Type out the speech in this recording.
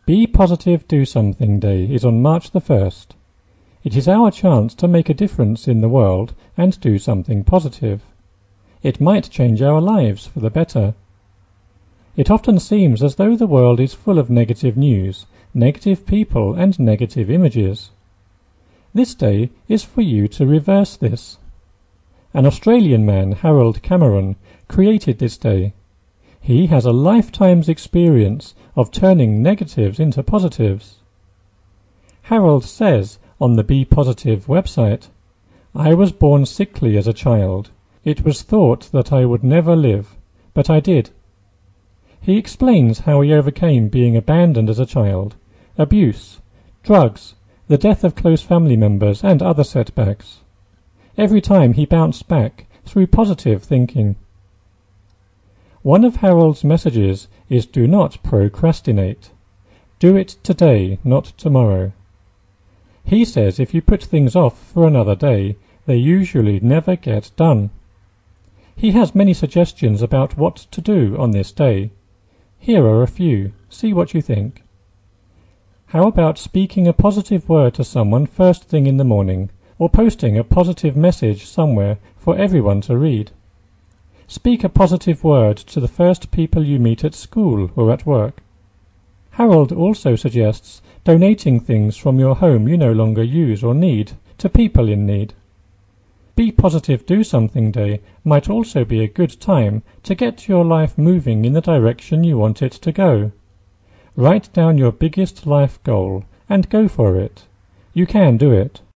Be Positive Do Something Day is on March the 1st. It is our chance to make a difference in the world and do something positive. It might change our lives for the better. It often seems as though the world is full of negative news, negative people and negative images. This day is for you to reverse this. An Australian man, Harold Cameron, created this day. He has a lifetime's experience of turning negatives into positives. Harold says on the Be Positive website, "I was born sickly as a child. It was thought that I would never live, but I did." He explains how he overcame being abandoned as a child, abuse, drugs, the death of close family members and other setbacks. Every time he bounced back through positive thinking. One of Harold's messages is do not procrastinate. Do it today, not tomorrow. He says if you put things off for another day, they usually never get done. He has many suggestions about what to do on this day. Here are a few. See what you think. How about speaking a positive word to someone first thing in the morning, or posting a positive message somewhere for everyone to read? Speak a positive word to the first people you meet at school or at work. Harold also suggests donating things from your home you no longer use or need to people in need. Be Positive Do Something Day might also be a good time to get your life moving in the direction you want it to go. Write down your biggest life goal and go for it. You can do it.